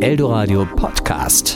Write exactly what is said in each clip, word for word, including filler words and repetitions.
Eldoradio Podcast.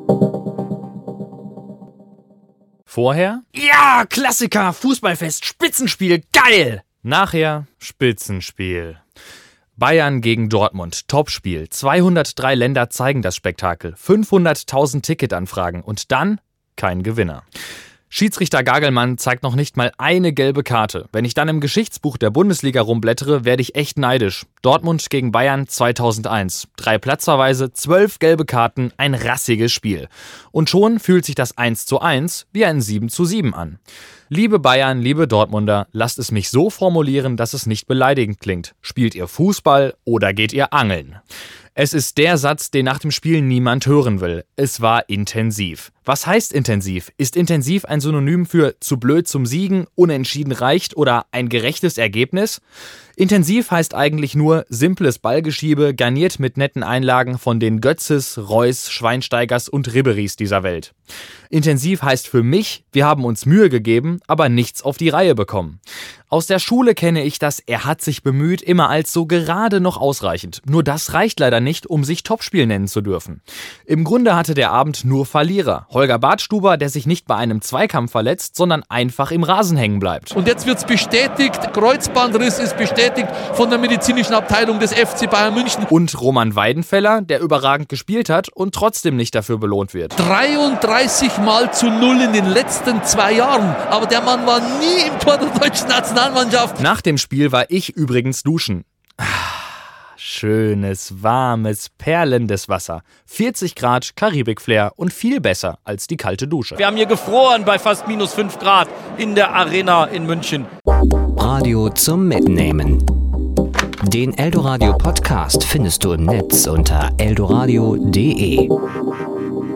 Vorher? Ja, Klassiker, Fußballfest, Spitzenspiel, geil! Nachher Spitzenspiel. Bayern gegen Dortmund, Topspiel. zweihundertdrei Länder zeigen das Spektakel. fünfhunderttausend Ticketanfragen und dann kein Gewinner. Schiedsrichter Gagelmann zeigt noch nicht mal eine gelbe Karte. Wenn ich dann im Geschichtsbuch der Bundesliga rumblättere, werde ich echt neidisch. Dortmund gegen Bayern zweitausendeins. Drei Platzverweise, zwölf gelbe Karten, ein rassiges Spiel. Und schon fühlt sich das eins zu eins wie ein sieben zu sieben an. Liebe Bayern, liebe Dortmunder, lasst es mich so formulieren, dass es nicht beleidigend klingt. Spielt ihr Fußball oder geht ihr angeln? Es ist der Satz, den nach dem Spiel niemand hören will. Es war intensiv. Was heißt intensiv? Ist intensiv ein Synonym für zu blöd zum Siegen, unentschieden reicht oder ein gerechtes Ergebnis? Intensiv heißt eigentlich nur simples Ballgeschiebe, garniert mit netten Einlagen von den Götzes, Reus, Schweinsteigers und Ribérys dieser Welt. Intensiv heißt für mich, wir haben uns Mühe gegeben, aber nichts auf die Reihe bekommen. Aus der Schule kenne ich das er hat sich bemüht immer als so gerade noch ausreichend. Nur das reicht leider nicht, um sich Topspiel nennen zu dürfen. Im Grunde hatte der Abend nur Verlierer. Holger Badstuber, der sich nicht bei einem Zweikampf verletzt, sondern einfach im Rasen hängen bleibt. Und jetzt wird's bestätigt, Kreuzbandriss ist bestätigt von der medizinischen Abteilung des F C Bayern München. Und Roman Weidenfeller, der überragend gespielt hat und trotzdem nicht dafür belohnt wird. dreiunddreißig Mal zu null in den letzten zwei Jahren. Aber der Mann war nie im Tor der deutschen Nationalmannschaft. Nach dem Spiel war ich übrigens duschen. Schönes, warmes, perlendes Wasser. vierzig Grad, Karibik-Flair und viel besser als die kalte Dusche. Wir haben hier gefroren bei fast minus fünf Grad in der Arena in München. Radio zum Mitnehmen. Den Eldoradio Podcast findest du im Netz unter eldoradio punkt de.